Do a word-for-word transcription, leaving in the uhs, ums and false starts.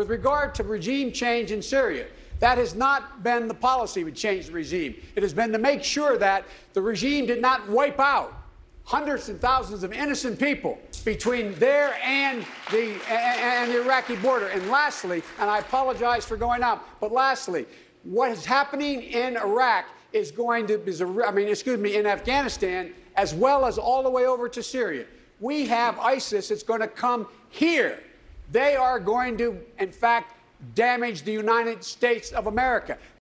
with regard to regime change in Syria, that has not been the policy to change the regime. It has been to make sure that the regime did not wipe out hundreds and thousands of innocent people between there and the, and the Iraqi border. And lastly, and I apologize for going out, but lastly, what is happening in Iraq is going to, is a, I mean, excuse me, in Afghanistan, as well as all the way over to Syria. We have ISIS that's going to come here. They are going to, in fact, damage the United States of America.